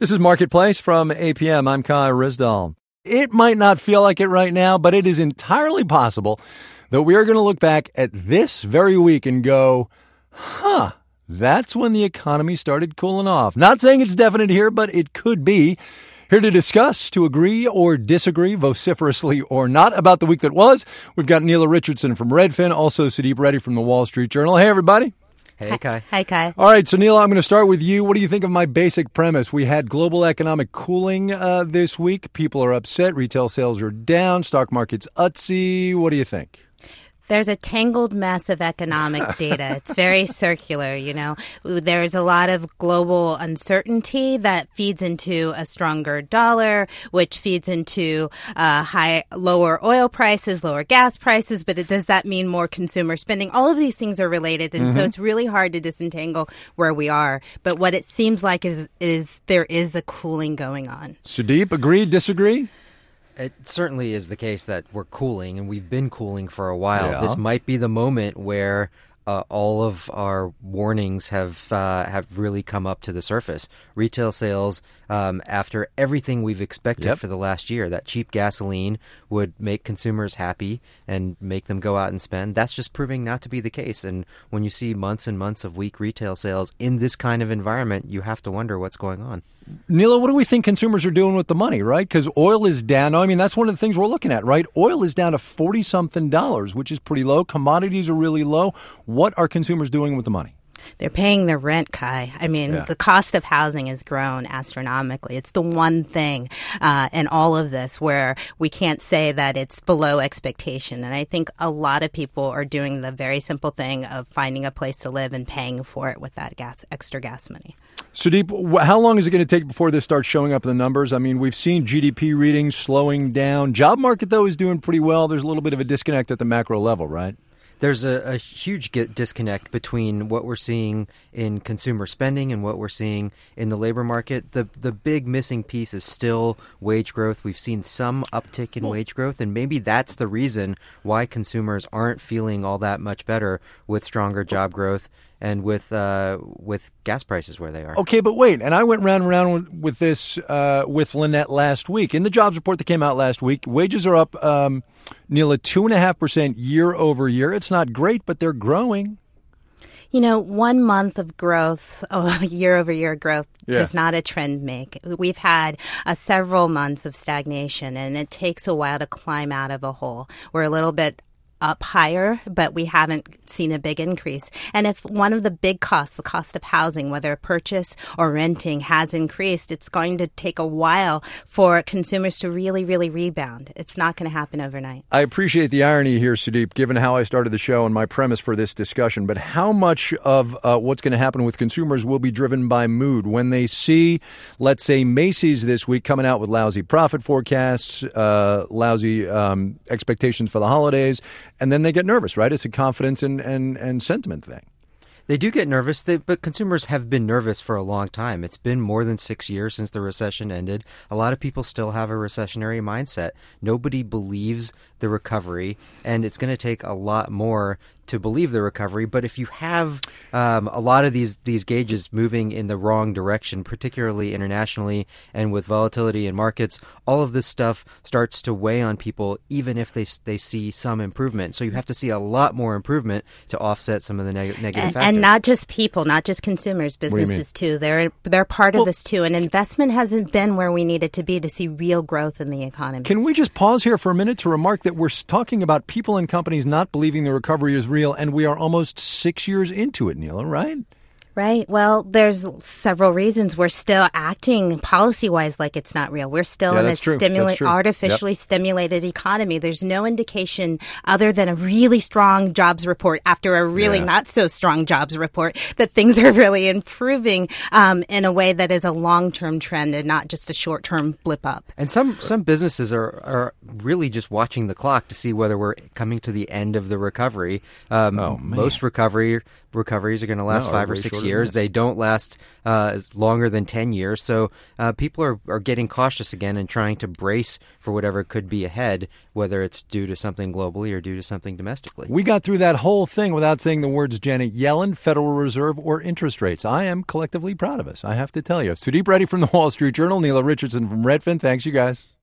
This is Marketplace from APM. I'm Kai Rizdal. It might not feel like it right now, but it is entirely possible that we are going to look back at this very week and go, that's when the economy started cooling off. Not saying it's definite here, but it could be. Here to discuss, to agree or disagree, vociferously or not, about the week that was, we've got Neela Richardson from Redfin, also Sudeep Reddy from the Wall Street Journal. Hey, everybody. Hey, Kai. Hi, Kai. All right, so Neela, I'm going to start with you. What do you think of my basic premise? We had global economic cooling this week. People are upset. Retail sales are down. Stock market's utsy. What do you think? There's a tangled mess of economic data. It's very circular, you know. There's a lot of global uncertainty that feeds into a stronger dollar, which feeds into lower oil prices, lower gas prices. But does that mean more consumer spending? All of these things are related. And so it's really hard to disentangle where we are. But what it seems like is there is a cooling going on. Sudeep, agree, disagree? It certainly is the case that we're cooling, and we've been cooling for a while. Yeah. This might be the moment where all of our warnings have really come up to the surface. Retail sales, after everything we've expected for the last year, that cheap gasoline would make consumers happy and make them go out and spend. That's just proving not to be the case. And when you see months and months of weak retail sales in this kind of environment, you have to wonder what's going on. Neela, what do we think consumers are doing with the money, right? Because oil is down. I mean, that's one of the things we're looking at, right? Oil is down to $40-something, which is pretty low. Commodities are really low. What are consumers doing with the money? They're paying their rent, Kai. I mean, the cost of housing has grown astronomically. It's the one thing in all of this where we can't say that it's below expectation. And I think a lot of people are doing the very simple thing of finding a place to live and paying for it with that extra gas money. Sudeep, how long is it going to take before this starts showing up in the numbers? I mean, we've seen GDP readings slowing down. Job market, though, is doing pretty well. There's a little bit of a disconnect at the macro level, right? There's a huge disconnect between what we're seeing in consumer spending and what we're seeing in the labor market. The big missing piece is still wage growth. We've seen some uptick in wage growth, and maybe that's the reason why consumers aren't feeling all that much better with stronger job growth and with gas prices where they are. Okay, but wait. And I went round and round with this with Lynette last week. In the jobs report that came out last week, wages are up, Neela, 2.5% year over year. It's not great, but they're growing. You know, 1 month of growth, year-over-year growth, does not a trend make. We've had several months of stagnation, and it takes a while to climb out of a hole. We're a little bit up higher, but we haven't seen a big increase. And if one of the big costs, the cost of housing, whether purchase or renting, has increased, it's going to take a while for consumers to really, really rebound. It's not going to happen overnight. I appreciate the irony here, Sudeep, given how I started the show and my premise for this discussion. But how much of what's going to happen with consumers will be driven by mood when they see, let's say, Macy's this week coming out with lousy profit forecasts, lousy expectations for the holidays, and then they get nervous, right? It's a confidence and sentiment thing. They do get nervous, but consumers have been nervous for a long time. It's been more than 6 years since the recession ended. A lot of people still have a recessionary mindset. Nobody believes the recovery, and it's going to take a lot more to believe the recovery. But if you have a lot of these gauges moving in the wrong direction, particularly internationally and with volatility in markets, all of this stuff starts to weigh on people, even if they see some improvement. So you have to see a lot more improvement to offset some of the negative factors. And not just people, not just consumers, businesses too. They're part of this too. And investment hasn't been where we need it to be to see real growth in the economy. Can we just pause here for a minute to remark that we're talking about people and companies not believing the recovery is real, and we are almost 6 years into it, Neela, right? Right. Well, there's several reasons. We're still acting policy-wise like it's not real. We're still in a artificially stimulated economy. There's no indication other than a really strong jobs report after a really not so strong jobs report that things are really improving in a way that is a long-term trend and not just a short-term blip up. And some businesses are really just watching the clock to see whether we're coming to the end of the recovery. Most recovery recoveries are going to last 5 or 6 years. They They don't last longer than 10 years. So people are getting cautious again and trying to brace for whatever could be ahead, whether it's due to something globally or due to something domestically. We got through that whole thing without saying the words Janet Yellen, Federal Reserve, or interest rates. I am collectively proud of us, I have to tell you. Sudeep Reddy from the Wall Street Journal, Neela Richardson from Redfin. Thanks, you guys.